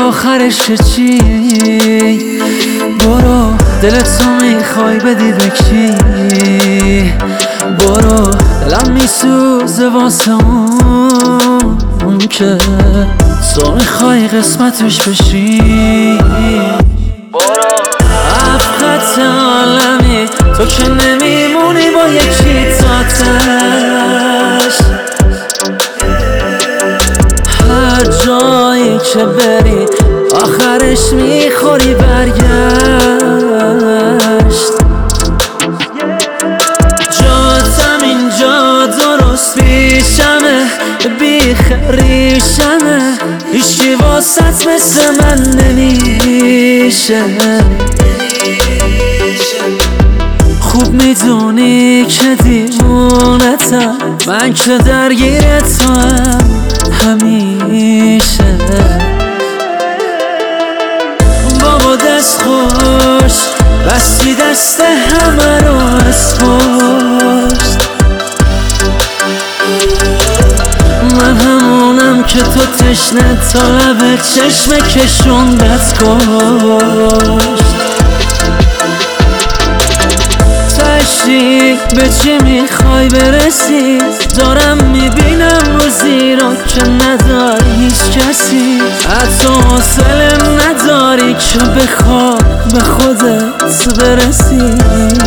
آخرش چی؟ برو دلتو میخوای بدی به کی؟ برو دلم میسوزه واسه اون که تو میخوای قسمتش بشی. افقت عالمی تو که نمیمونی با یکی تاتش، هر جایی که بری آخرش میخوری برگشت. جاتم اینجا درست پیشمه، بیخریشمه، هیچکی واسط مثل من نمیشه. خوب میدونی که دیوونتم، من که درگیرتم همیشه. بابا دست خوش بستی دست همه رو از پشت، من همونم که تو تشنه تا لب چشم کشوندت کشت. تشتی به چی میخوای برسی؟ دارم میبینم روزی رو که نداری هیچ کسی، حتی حوصله نداری که بخوای به خودت برسی،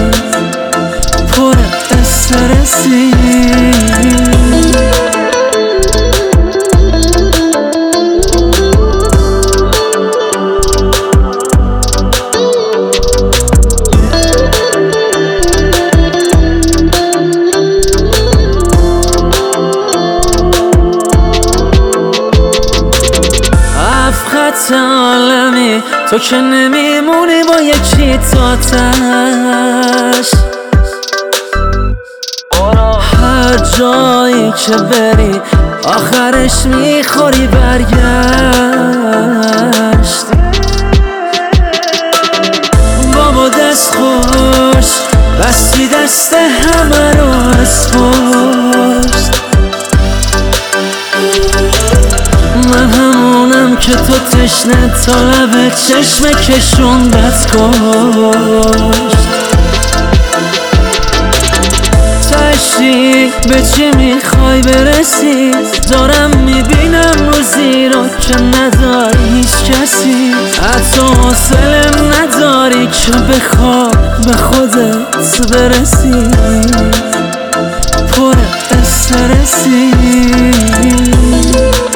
پر استرسی. عالمی تو که نمیمونی با یکی تاتش، هر جایی که بری آخرش میخوری برگشت. بابا دست خوش بستی دست همه رو از پشت، من همونم که تو تشنه تا لب چشم کشوندت کشت. تشتی به چی میخوای برسی؟ دارم میبینم روزی رو که نداری هیچ کسی، حتی حوصله نداری که بخوای به خودت برسی، پر استرسی.